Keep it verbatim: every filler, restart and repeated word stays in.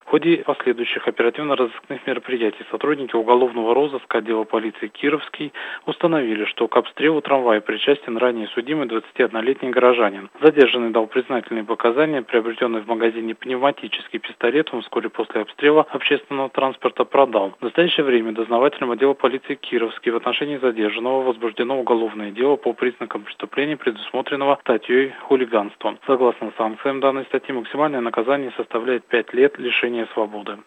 В ходе последующих оперативно-розыскных мероприятий сотрудники уголовного розыска отдела полиции Кировский установили, что к обстрелу трамвая причастен ранее судимый двадцатиоднолетний горожанин. Задержанный дал признательные показания. Приобретенный в магазине пневматический пистолет он вскоре после обстрела общественного транспорта продал. В настоящее время дознавателем отдела полиции Кировский в отношении задержанного возбуждено уголовное дело по признакам преступления, предусмотренного статьей «Хулиганство». Согласно санкциям данной статьи, максимальное наказание составляет пять лет лишения свободы.